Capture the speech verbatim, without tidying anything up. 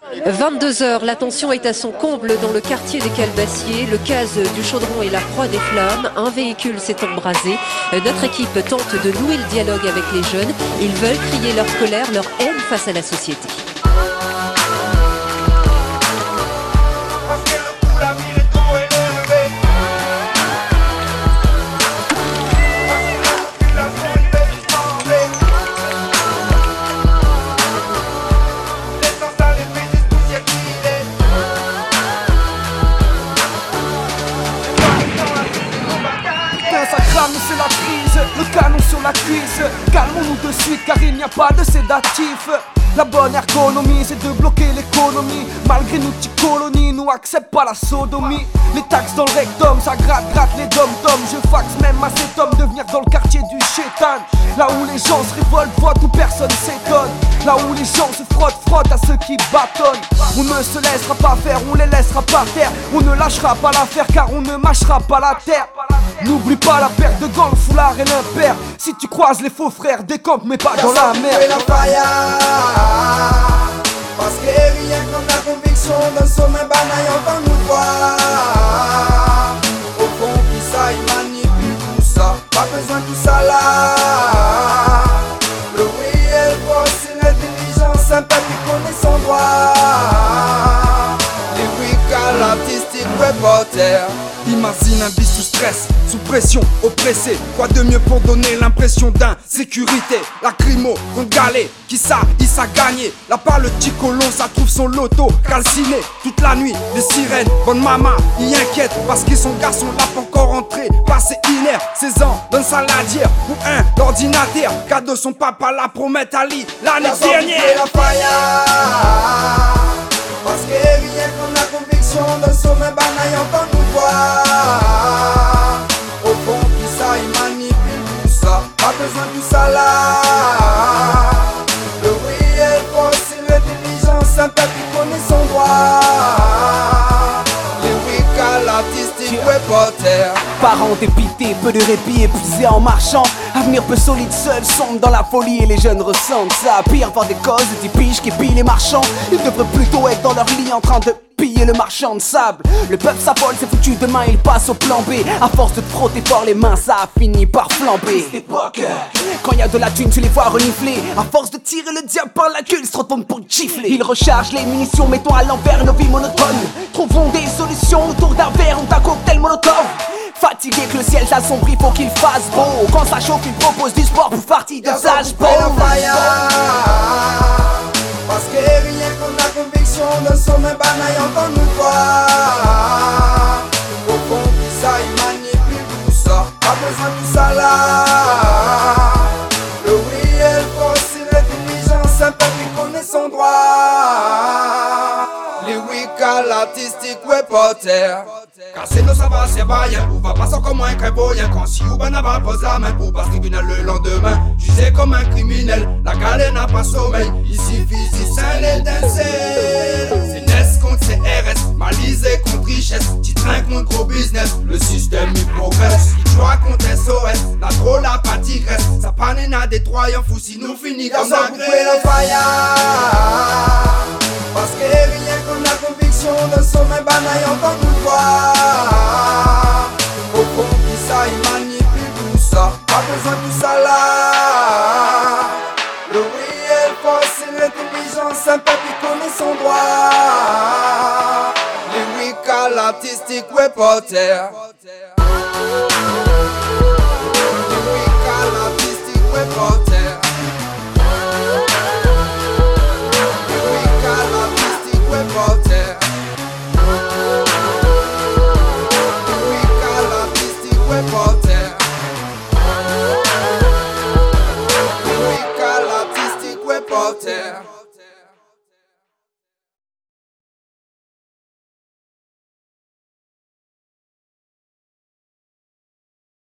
vingt-deux heures, la tension est à son comble dans le quartier des Calbassiers. Le case du Chaudron est la proie des flammes. Un véhicule s'est embrasé. Notre équipe tente de nouer le dialogue avec les jeunes. Ils veulent crier leur colère, leur haine face à la société. C'est la crise, le canon sur la cuisse. Calmons-nous de suite car il n'y a pas de sédatif. La bonne ergonomie c'est de bloquer l'économie. Malgré nos petites colonies, nous acceptent pas la sodomie. Les taxes dans le rectum, ça gratte, gratte les dom-toms. Je faxe même à cet homme de venir dans le quartier du chétan. Là où les gens se révoltent, votent où personne s'étonne. Là où les gens se frottent, frottent à ceux qui bâtonnent. On ne se laissera pas faire, on les laissera par terre. On ne lâchera pas l'affaire car on ne mâchera pas la terre. N'oublie pas la paire de gants, le foulard et l'impair. Si tu croises les faux frères, décampe mais pas dans la mer. Parce que rien comme la conviction d'un sommet banaille entend nous voir. Au fond qui ça, il manipule tout ça. Pas besoin de tout ça là. Le oui et le faux, c'est l'intelligence sympathique, connaît son droit. Lyrical, artistique, reporter. Imagine un bis sous stress, sous pression, oppressé. Quoi de mieux pour donner l'impression d'insécurité? Lacrymo, contre galé, qui ça, il s'a gagné. Là par le petit colon, ça trouve son loto calciné. Toute la nuit, les sirènes, bonne maman, y inquiète. Parce que son garçon l'a pas encore rentré. Passé inerte, seize ans, d'un saladière ou un d'ordinateur. Cadeau son papa la promet Ali l'année dernière. Parce que rien qu'on a conviction d'un sommet banaille entend nous voir. Au fond qui ça, il manipule tout ça. Pas besoin de tout ça là. Le oui et le faux, c'est l'intelligence sympathique, connaît son droit. Lyrical, artistique, reporter. Parents dépités, peu de répit, épuisés en marchant. Avenir peu solide, seul, sombre dans la folie. Et les jeunes ressentent ça. Pire, voir des causes, des piges qui pillent les marchands. Ils devraient plutôt être dans leur lit en train de piller le marchand de sable. Le peuple s'affole, c'est foutu, demain il passe au plan B. À force de te frotter fort les mains, ça a fini par flamber. Cette époque, quand y a de la thune, tu les vois renifler. À force de tirer le diable par la queue, ils se retournent pour gifler. Ils rechargent les munitions, mettons à l'envers nos vies monotones. Trouvons des solutions autour d'un verre ou d'un cocktail molotov. Fatigué que le ciel s'assombrit, faut qu'il fasse beau. Quand ça chauffe, il propose du sport pour partie de sage beau. Parce que rien qu'on a conviction d'un sommet banaille entend nous voir. Au fond qui ça, il manipule tout ça. Pas besoin de tout ça là. Le oui et le faux, c'est l'intelligence sympathique, connaît son droit. Lyrical, artistique, reporter. Casser nos sabbats, c'est baïen. Ou va passer comme un créboyen. Quand si ou ben n'a pas posé la main pour passer tribunal le lendemain. Tu sais comme un criminel, la galère n'a pas sommeil. Ici, physique, c'est l'étincelle. C'est N E S contre C R S, malisé contre richesse. Tu trains contre gros business, le système il progresse. Il joue contre S O S, la trop la patigresse. Ça panne à détroyant fou si nous finit comme ça. Parce que rien qu'on a conviction d'un sommet banaille entend nous voir. Au fond qui ça, il manipule tout ça. Pas besoin de tout ça là. Le oui et le faux, c'est l'intelligence sympathique, connaît son droit. Lyrical, artistique, reporter. Lyrical, artistique, reporter. Reporter. Lyrical, artistic, reporter. Lyrical, artistic, reporter.